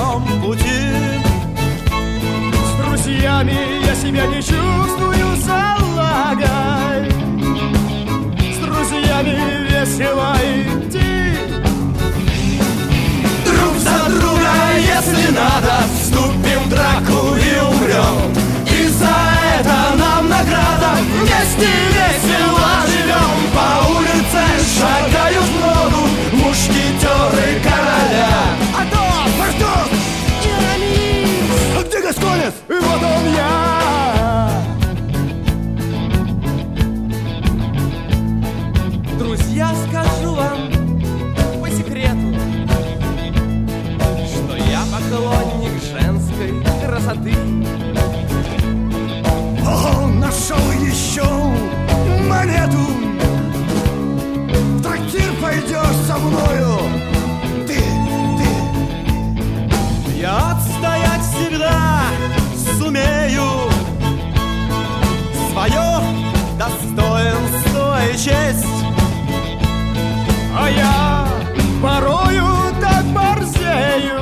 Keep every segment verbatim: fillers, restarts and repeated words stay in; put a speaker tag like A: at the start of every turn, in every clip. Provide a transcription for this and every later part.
A: своем пути.
B: С друзьями я себя не чувствую салагой. С друзьями весело идти.
A: Друг за друга, если надо, вступим в драку и умрем. И за это нам награда. Вместе весело живем. По улице шагают в ногу мушкетеры короля.
B: Атос! Портос! Ирамис!
A: А где Гасконец?
B: И вот он я!
C: Друзья, скажу вам по секрету, что я поклонник женской красоты.
A: О, нашел еще монету. В трактир пойдешь со мною. Ты, ты.
C: Я отстоять всегда сумею свое достоинство и честь.
B: А я порою так борзею,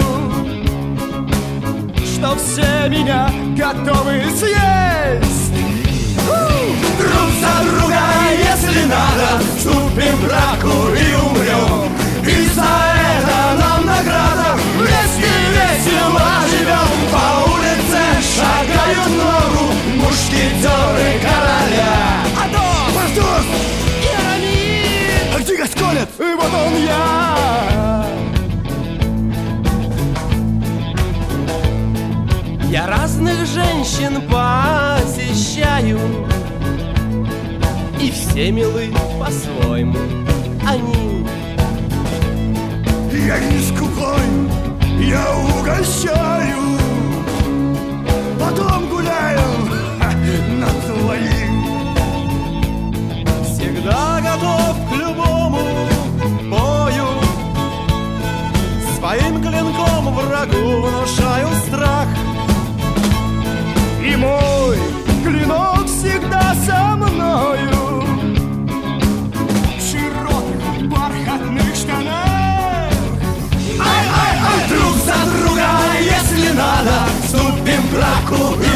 B: что все меня готовы съесть.
A: Друг за друга, если надо, вступим в драку и умрем. И за это нам награда. Вместе весело живем. По улице шагают в ногу мушкетеры короля.
B: Атос!
A: Портос!
B: Ирамис!
A: А где Гасконец?
B: И вот он я!
C: Я разных женщин посещаю, и все милы по-своему они.
A: Я не скупой, я угощаю. Потом гуляем на твоим.
C: Всегда готов к любому бою. Своим клинком врагу внушаю страх.
B: И мой клинок всегда со мною. В широких бархатных штанах.
A: Ай, ай, ай, друг за друга, если надо, вступим в драку и